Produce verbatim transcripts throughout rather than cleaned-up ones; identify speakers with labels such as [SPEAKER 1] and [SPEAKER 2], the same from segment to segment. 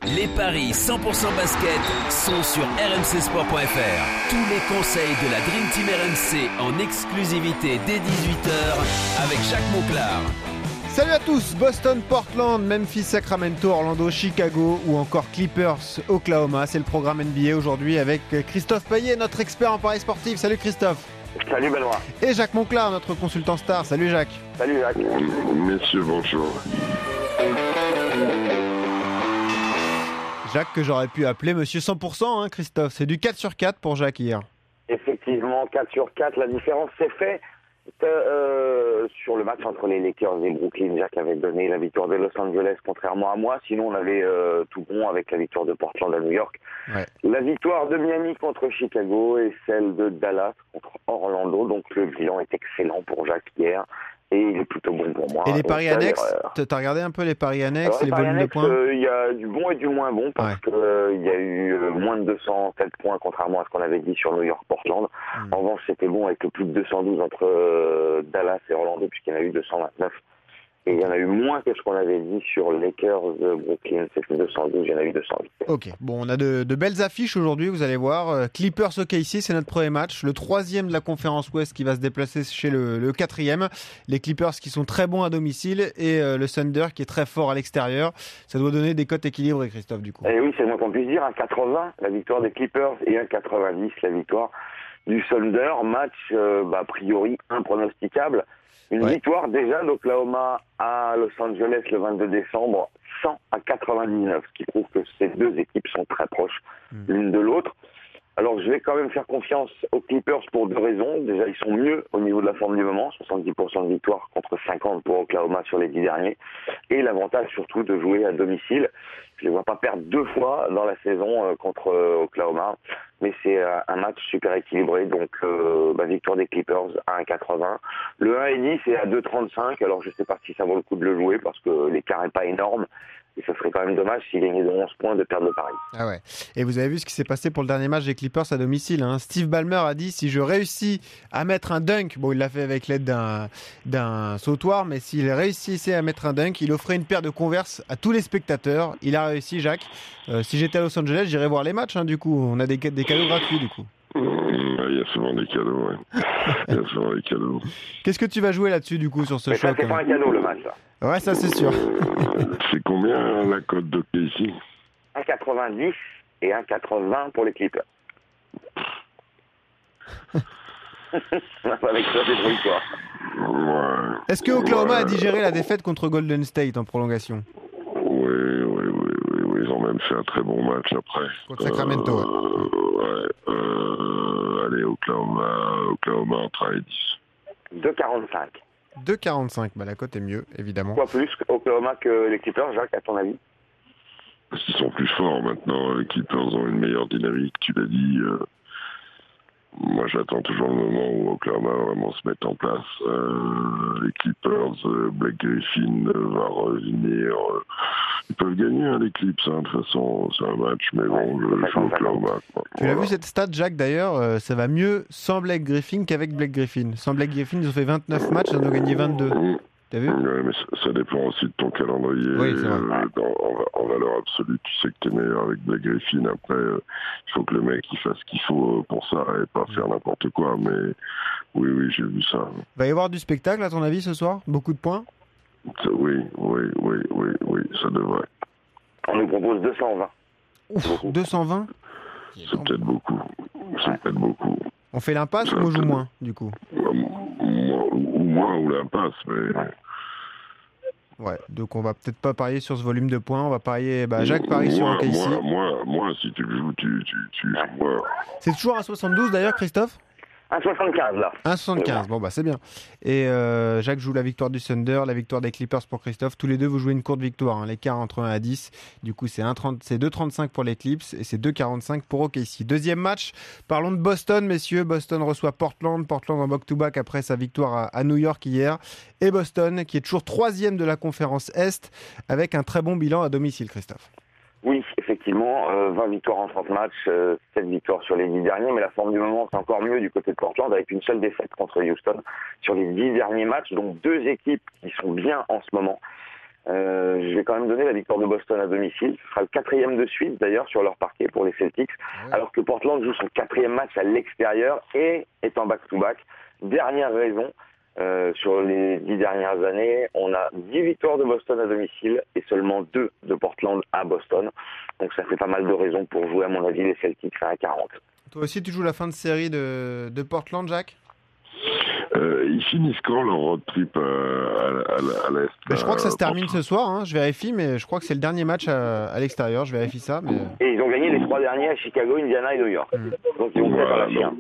[SPEAKER 1] Les paris cent pour cent basket sont sur r m c sport point f r. Tous les conseils de la Dream Team R M C en exclusivité dès dix-huit heures avec Jacques Monclar.
[SPEAKER 2] Salut à tous, Boston, Portland, Memphis, Sacramento, Orlando, Chicago ou encore Clippers, Oklahoma. C'est le programme N B A aujourd'hui avec Christophe Payet, notre expert en paris sportif. Salut Christophe.
[SPEAKER 3] Salut Benoît.
[SPEAKER 2] Et Jacques Monclar, notre consultant star. Salut Jacques.
[SPEAKER 3] Salut Jacques.
[SPEAKER 4] Messieurs, bonjour.
[SPEAKER 2] Jacques que j'aurais pu appeler Monsieur cent pour cent, hein, Christophe. C'est du quatre sur quatre pour Jacques hier.
[SPEAKER 3] Effectivement, quatre sur quatre. La différence s'est faite euh, sur le match entre les Lakers et Brooklyn. Jacques avait donné la victoire de Los Angeles, contrairement à moi. Sinon, on avait euh, tout bon avec la victoire de Portland à New York. Ouais. La victoire de Miami contre Chicago et celle de Dallas contre Orlando. Donc, le bilan est excellent pour Jacques hier. Et il est plutôt bon pour moi.
[SPEAKER 2] Et les paris annexes, t'as regardé un peu les paris annexes,
[SPEAKER 3] Alors,
[SPEAKER 2] les, les volumes de points?
[SPEAKER 3] Il euh, y a du bon et du moins bon, parce ouais. qu'il euh, y a eu euh, moins de deux cent sept points, contrairement à ce qu'on avait dit sur New York-Portland. Mmh. En revanche, c'était bon avec le plus de deux cent douze entre euh, Dallas et Orlando, puisqu'il y en a eu deux cent vingt-neuf. Et il y en a eu moins que ce qu'on avait dit sur Lakers de Brooklyn, c'était deux cent douze, il y en a eu deux cent huit.
[SPEAKER 2] Ok, bon, on a de, de belles affiches aujourd'hui, vous allez voir. Clippers O K C, c'est notre premier match, le troisième de la conférence Ouest qui va se déplacer chez le, le quatrième. Les Clippers qui sont très bons à domicile et euh, le Thunder qui est très fort à l'extérieur. Ça doit donner des cotes équilibrées, Christophe, du coup.
[SPEAKER 3] Et oui, c'est le moins qu'on puisse dire, un quatre-vingts la victoire des Clippers et un quatre-vingt-dix la victoire du Thunder. Match, euh, bah, a priori, impronosticable. Une ouais. victoire déjà d'Oklahoma à Los Angeles le vingt-deux décembre, cent à quatre-vingt-dix-neuf, ce qui prouve que ces deux équipes sont très proches mmh. l'une de l'autre. Alors je vais quand même faire confiance aux Clippers pour deux raisons. Déjà, ils sont mieux au niveau de la forme du moment, soixante-dix pour cent de victoire contre cinquante pour Oklahoma sur les dix derniers. Et l'avantage surtout de jouer à domicile. Je ne les vois pas perdre deux fois dans la saison contre Oklahoma. Mais c'est un match super équilibré, donc euh, bah, victoire des Clippers à un virgule quatre-vingts. Le un virgule dix est à deux virgule trente-cinq, alors je ne sais pas si ça vaut le coup de le jouer parce que l'écart n'est pas énorme. Et ça serait quand même dommage s'il gagnait de onze points de perdre le pari.
[SPEAKER 2] Ah ouais. Et vous avez vu ce qui s'est passé pour le dernier match des Clippers à domicile. Hein. Steve Ballmer a dit si je réussis à mettre un dunk, bon il l'a fait avec l'aide d'un, d'un sautoir, mais s'il réussissait à mettre un dunk, il offrait une paire de Converse à tous les spectateurs. Il a réussi, Jacques. Euh, si j'étais à Los Angeles, j'irais voir les matchs, hein, du coup. On a des, des cadeaux gratuits, du coup.
[SPEAKER 4] Il y a souvent des cadeaux, ouais. Il y a souvent des cadeaux.
[SPEAKER 2] Qu'est-ce que tu vas jouer là-dessus, du coup, sur ce
[SPEAKER 3] mais
[SPEAKER 2] choc?
[SPEAKER 3] Ça, c'est
[SPEAKER 2] hein.
[SPEAKER 3] pas un cadeau, le match, là.
[SPEAKER 2] Ouais, ça, c'est sûr.
[SPEAKER 4] Euh, c'est combien la cote de P ici?
[SPEAKER 3] un virgule quatre-vingt-dix et un virgule quatre-vingts pour les Clippers. Avec ça, c'est trop quoi.
[SPEAKER 4] Ouais.
[SPEAKER 2] Est-ce que Oklahoma ouais. a digéré la défaite contre Golden State en prolongation?
[SPEAKER 4] Oui, oui, oui, oui, oui. Ils ont même fait un très bon match après.
[SPEAKER 2] Contre Sacramento,
[SPEAKER 4] euh, ouais. Euh, allez, Oklahoma, Oklahoma en un virgule dix.
[SPEAKER 3] deux virgule quarante-cinq.
[SPEAKER 2] deux virgule quarante-cinq, bah la cote est mieux, évidemment.
[SPEAKER 3] Quoi plus Oklahoma que les Clippers, Jacques, à ton avis?
[SPEAKER 4] Parce qu'ils sont plus forts maintenant. Les Clippers ont une meilleure dynamique, tu l'as dit. Euh, moi, j'attends toujours le moment où Oklahoma va vraiment se mettre en place. Euh, les Clippers, euh, Blake Griffin euh, va revenir. Euh, ils peuvent gagner, hein, les Clips. Hein, de toute façon, c'est un match, mais bon, je joue Oklahoma. Quoi.
[SPEAKER 2] Tu
[SPEAKER 4] voilà.
[SPEAKER 2] l'as vu cette stat, Jacques, d'ailleurs, euh, ça va mieux sans Blake Griffin qu'avec Blake Griffin. Sans Blake Griffin, ils ont fait vingt-neuf matchs, ils en ont gagné vingt-deux. Mmh. T'as vu?
[SPEAKER 4] Ouais, mais ça, ça dépend aussi de ton calendrier.
[SPEAKER 2] Oui, c'est vrai.
[SPEAKER 4] Euh, dans, en, en valeur absolue, tu sais que t'es meilleur avec Blake Griffin. Après, il euh, faut que le mec il fasse ce qu'il faut pour ça et pas faire n'importe quoi. Mais oui, oui, j'ai vu ça.
[SPEAKER 2] Va y avoir du spectacle, à ton avis, ce soir? Beaucoup de points?
[SPEAKER 4] Ça, oui, oui, oui, oui, oui, ça devrait.
[SPEAKER 3] On nous propose deux cent vingt.
[SPEAKER 2] Ouf, deux cent vingt?
[SPEAKER 4] C'est peut-être beaucoup. C'est ouais. peut-être beaucoup.
[SPEAKER 2] On fait l'impasse ou on joue moins, du coup?
[SPEAKER 4] Ou moins ou l'impasse, mais...
[SPEAKER 2] Ouais, donc on va peut-être pas parier sur ce volume de points, on va parier... Bah, Jacques parie sur O K C.
[SPEAKER 4] Moi, moi, moi, si tu le joues, tu... tu, tu ouais. moi.
[SPEAKER 2] C'est toujours un soixante-douze d'ailleurs, Christophe?
[SPEAKER 3] un virgule soixante-quinze là.
[SPEAKER 2] un virgule soixante-quinze, bon bah c'est bien. Et euh, Jacques joue la victoire du Thunder, la victoire des Clippers pour Christophe. Tous les deux vous jouez une courte victoire, hein, l'écart entre un à dix. Du coup c'est, un trente, c'est deux virgule trente-cinq pour les Clips et c'est deux virgule quarante-cinq pour O K C. Deuxième match, parlons de Boston messieurs. Boston reçoit Portland, Portland en back-to-back après sa victoire à, à New York hier. Et Boston qui est toujours troisième de la conférence Est avec un très bon bilan à domicile, Christophe.
[SPEAKER 3] Oui, effectivement, euh, vingt victoires en trente matchs, euh, sept victoires sur les dix derniers, mais la forme du moment c'est encore mieux du côté de Portland avec une seule défaite contre Houston sur les dix derniers matchs, donc deux équipes qui sont bien en ce moment. Euh, je vais quand même donner la victoire de Boston à domicile. Ce sera le quatrième de suite d'ailleurs sur leur parquet pour les Celtics, ouais. Alors que Portland joue son quatrième match à l'extérieur et est en back-to-back. Dernière raison, euh, sur les dix dernières années, on a dix victoires de Boston à domicile et seulement deux de Portland à Boston. Donc ça fait pas mal de raisons pour jouer à mon avis les Celtics à un quarante.
[SPEAKER 2] Toi aussi tu joues la fin de série de, de Portland, Jacques ?
[SPEAKER 4] Euh, ils finissent quand leur road trip euh, à, à, à l'Est?
[SPEAKER 2] Mais je crois que ça se termine ce soir, hein. Je vérifie, mais je crois que c'est le dernier match à, à l'extérieur, je vérifie ça. Mais...
[SPEAKER 3] Et ils ont gagné les trois derniers à Chicago, Indiana et New York. Mmh. Donc ils vont peut-être à la fin.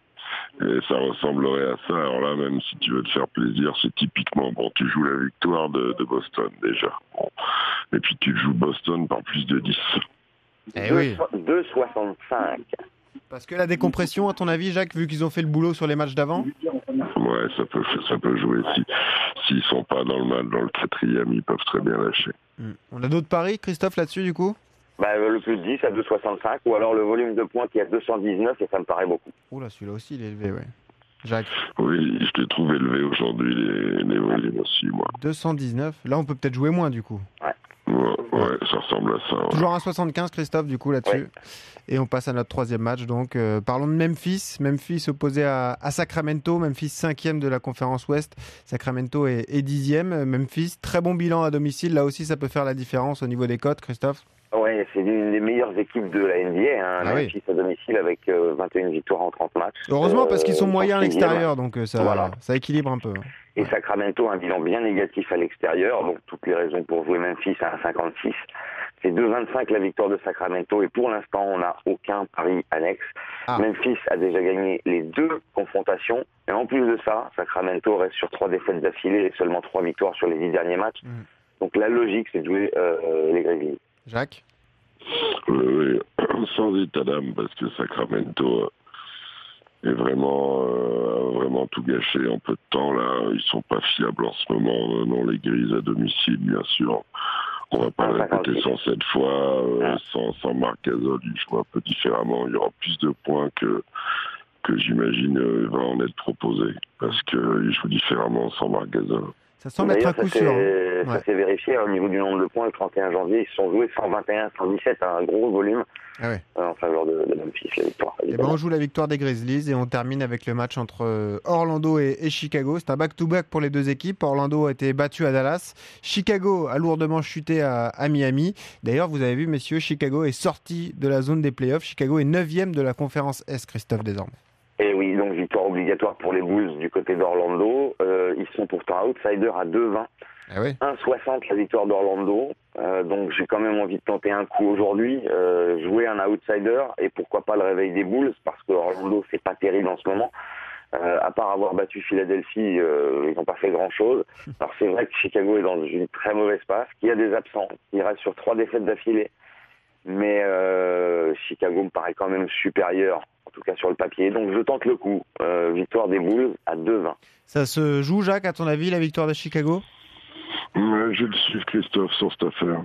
[SPEAKER 4] Et ça ressemblerait à ça. Alors là, même si tu veux te faire plaisir, c'est typiquement, bon, tu joues la victoire de, de Boston déjà. Bon. Et puis tu joues Boston par plus de dix.
[SPEAKER 2] Eh oui.
[SPEAKER 3] deux virgule soixante-cinq.
[SPEAKER 2] Parce que la décompression, à ton avis, Jacques, vu qu'ils ont fait le boulot sur les matchs d'avant ?
[SPEAKER 4] Ouais, ça peut, ça peut jouer. Si, s'ils sont pas dans le match, dans le quatrième, ils peuvent très bien lâcher.
[SPEAKER 2] Mmh. On a d'autres paris, Christophe, là-dessus, du coup ?
[SPEAKER 3] Bah, le plus de dix à deux virgule soixante-cinq, ou alors le volume de points qui est à deux cent dix-neuf, et ça me paraît beaucoup.
[SPEAKER 2] Oula, celui-là aussi, il est élevé, ouais. Jacques ?
[SPEAKER 4] Oui, je l'ai trouvé élevé aujourd'hui, les, les volumes aussi, moi.
[SPEAKER 2] deux cent dix-neuf, là, on peut peut-être jouer moins, du coup.
[SPEAKER 3] Ouais.
[SPEAKER 4] Ouais, ouais, ça ressemble à ça. Ouais.
[SPEAKER 2] Toujours un virgule soixante-quinze, Christophe, du coup, là-dessus. Ouais. Et on passe à notre troisième match. Donc, euh, parlons de Memphis. Memphis opposé à, à Sacramento. Memphis cinquième de la conférence Ouest. Sacramento est, est dixième. Memphis, très bon bilan à domicile. Là aussi, ça peut faire la différence au niveau des cotes, Christophe.
[SPEAKER 3] Oui, c'est l'une des meilleures équipes de la N B A. Hein, ah Memphis oui. à domicile avec euh, vingt et une victoires en trente matchs.
[SPEAKER 2] Heureusement, euh, parce qu'ils sont moyens à l'extérieur. Donc, ça,
[SPEAKER 3] voilà.
[SPEAKER 2] ça équilibre un peu.
[SPEAKER 3] Et Sacramento a un bilan bien négatif à l'extérieur, donc toutes les raisons pour jouer Memphis à un virgule cinquante-six. C'est deux virgule vingt-cinq la victoire de Sacramento et pour l'instant on n'a aucun pari annexe. Ah. Memphis a déjà gagné les deux confrontations et en plus de ça, Sacramento reste sur trois défaites d'affilée et seulement trois victoires sur les dix derniers matchs. Mm. Donc la logique c'est de jouer euh, les Grizzlies.
[SPEAKER 2] Jacques ?
[SPEAKER 4] euh, oui, sans état d'âme parce que Sacramento est vraiment, euh, vraiment tout gâché en peu de temps là. Ils sont pas fiables en ce moment. Non, les Grises à domicile, bien sûr. On va pas le répéter cent sept fois. Euh, sans, sans Marc Gasol, ils jouent un peu différemment. Il y aura plus de points que que j'imagine euh, va en être proposé parce que euh, ils jouent différemment sans Marc Gasol.
[SPEAKER 2] Ça semble être un coup sûr.
[SPEAKER 3] Hein. Ça s'est ouais. vérifié au niveau du nombre de points. Le trente et un janvier, ils se sont joués cent vingt et un, cent dix-sept, un gros volume ah ouais. en faveur de, de Memphis, la victoire.
[SPEAKER 2] Et ben on joue la victoire des Grizzlies et on termine avec le match entre Orlando et, et Chicago. C'est un back-to-back pour les deux équipes. Orlando a été battu à Dallas. Chicago a lourdement chuté à, à Miami. D'ailleurs, vous avez vu, messieurs, Chicago est sorti de la zone des playoffs. Chicago est neuvième de la conférence Est, Christophe, désormais.
[SPEAKER 3] Et oui, donc victoire obligatoire pour les Bulls du côté d'Orlando. Euh, ils sont pourtant outsiders à deux vingt.
[SPEAKER 2] Ah oui.
[SPEAKER 3] un soixante la victoire d'Orlando. Euh, donc j'ai quand même envie de tenter un coup aujourd'hui, euh, jouer un outsider et pourquoi pas le réveil des Bulls parce que Orlando c'est pas terrible en ce moment. Euh, à part avoir battu Philadelphie, euh, ils n'ont pas fait grand-chose. Alors c'est vrai que Chicago est dans une très mauvaise passe, qu'il y a des absents, il reste sur trois défaites d'affilée. Mais euh, Chicago me paraît quand même supérieur, en tout cas sur le papier. Donc je tente le coup. Euh, victoire des Bulls à deux vingt.
[SPEAKER 2] Ça se joue, Jacques, à ton avis, la victoire de Chicago ?
[SPEAKER 4] Ouais, je vais le suivre, Christophe, sur cette affaire.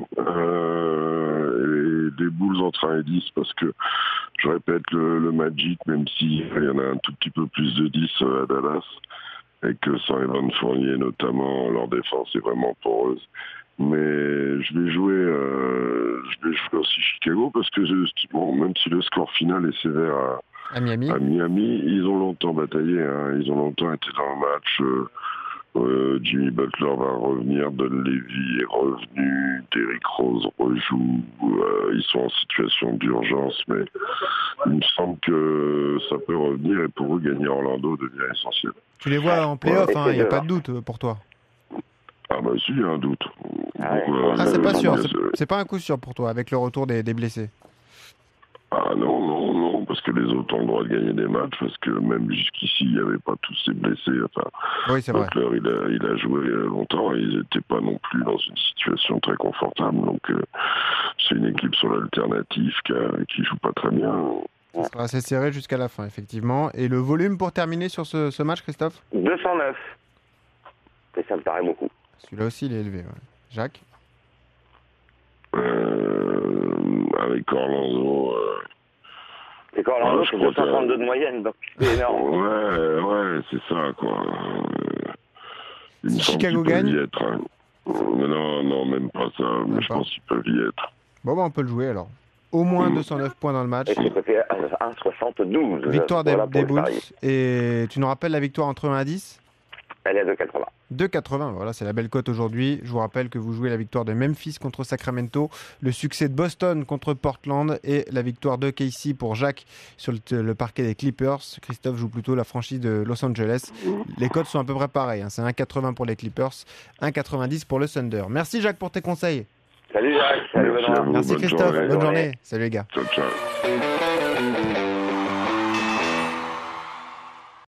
[SPEAKER 4] Euh, et des Bulls entre un et dix, parce que, je répète, le, le Magic, même s'il y en a un tout petit peu plus de dix à Dallas, et que sans Evan Fournier, notamment, leur défense est vraiment poreuse. Mais je vais jouer, euh, je vais jouer aussi Chicago, parce que bon, même si le score final est sévère à,
[SPEAKER 2] à, Miami.
[SPEAKER 4] à Miami, ils ont longtemps bataillé, hein, ils ont longtemps été dans le match... Euh, Euh, Jimmy Butler va revenir, Don Levy est revenu, Derrick Rose rejoue, euh, ils sont en situation d'urgence, mais il me semble que ça peut revenir et pour eux gagner Orlando devient essentiel.
[SPEAKER 2] Tu les vois en play-off, il ouais, n'y hein, a pas de doute pour toi.
[SPEAKER 4] Ah bah si, il y a un doute.
[SPEAKER 2] Ah, ouais. Donc, ah c'est pas sûr, c'est, c'est pas un coup sûr pour toi avec le retour des, des blessés.
[SPEAKER 4] Ah non, non, non, parce que les autres ont le droit de gagner des matchs, parce que même jusqu'ici, il n'y avait pas tous ces blessés. Enfin,
[SPEAKER 2] oui, c'est vrai.
[SPEAKER 4] Butler, il a, il a joué longtemps et ils n'étaient pas non plus dans une situation très confortable. Donc, euh, c'est une équipe sur l'alternative qui ne joue pas très bien.
[SPEAKER 2] Ça sera assez serré jusqu'à la fin, effectivement. Et le volume pour terminer sur ce, ce match, Christophe ?
[SPEAKER 3] deux cent neuf. Et ça me paraît beaucoup.
[SPEAKER 2] Celui-là aussi, il est élevé. Ouais. Jacques ?
[SPEAKER 4] Euh, avec Orlando. Euh...
[SPEAKER 3] C'est qu'Orlando, ouais, c'est deux cent soixante-deux de moyenne, donc c'est énorme.
[SPEAKER 4] Ouais, ouais, c'est ça, quoi. Il
[SPEAKER 2] si Chicago gagne,
[SPEAKER 4] être, hein. Non, non, même pas ça.
[SPEAKER 2] Même
[SPEAKER 4] Mais
[SPEAKER 2] pas.
[SPEAKER 4] je pense qu'ils peuvent y être.
[SPEAKER 2] Bon, bah, on peut le jouer alors. Au moins deux cent neuf points dans le match.
[SPEAKER 3] Et c'est coté à un virgule soixante-douze.
[SPEAKER 2] Victoire des,
[SPEAKER 3] Voilà pour
[SPEAKER 2] des
[SPEAKER 3] le
[SPEAKER 2] Bulls.
[SPEAKER 3] pari.
[SPEAKER 2] Et tu nous rappelles la victoire entre un à dix?
[SPEAKER 3] Elle est à deux virgule quatre-vingts.
[SPEAKER 2] deux virgule quatre-vingts, voilà, c'est la belle cote aujourd'hui. Je vous rappelle que vous jouez la victoire de Memphis contre Sacramento, le succès de Boston contre Portland et la victoire de K C pour Jacques sur le, le parquet des Clippers. Christophe joue plutôt la franchise de Los Angeles. Les cotes sont à peu près pareilles, hein. C'est un virgule quatre-vingts pour les Clippers, un virgule quatre-vingt-dix pour le Thunder. Merci Jacques pour tes conseils.
[SPEAKER 3] Salut Jacques, salut
[SPEAKER 4] Merci
[SPEAKER 3] Benoît.
[SPEAKER 4] à vous.
[SPEAKER 2] Merci
[SPEAKER 4] bonne
[SPEAKER 2] Christophe,
[SPEAKER 4] journée.
[SPEAKER 2] bonne journée. Salut les gars.
[SPEAKER 4] Ciao, ciao.